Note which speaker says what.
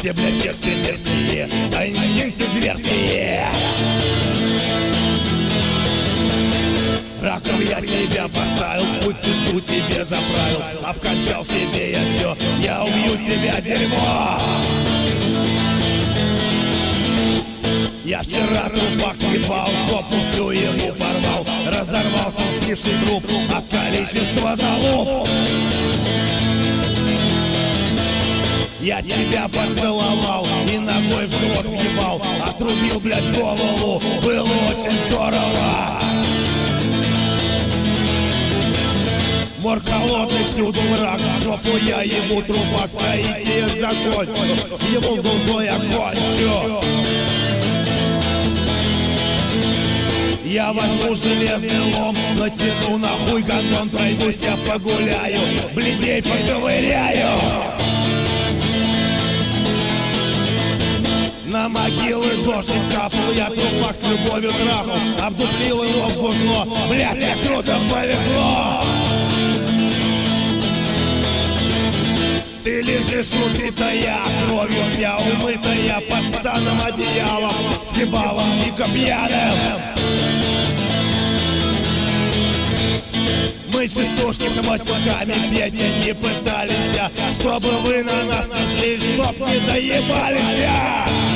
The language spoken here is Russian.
Speaker 1: Все, блядь, тексты мерзкие, а инстинкты зверские. Раком я тебя поставил, путь пизду тебе заправил. Обкончал тебе я все, я убью тебя, дерьмо. Я вчера трупак ебал, жопу всю ему порвал. Разорвал сухнивший труп от количества залуп. Я тебя поцеловал и ногой в живот въебал. Отрубил, блядь, голову, было очень здорово. Мор холодный, всюду мрак, в жопу я ему трубак. Соики я закончу, ему губу я кончу. Я возьму железный лом, натяну нахуй гандон. Пройдусь я погуляю, бледей поковыряю. На могилы дождик капал, я трупак с любовью трахал. Обдуплил его в гузно, блядь, мне круто повезло. Ты лежишь убитая, кровью вся умытая, под станом одеялом, с ебалом дико пьяным. Мы частушки с матюками петь не пытались, чтобы вы на нас не злились, чтоб не доебались.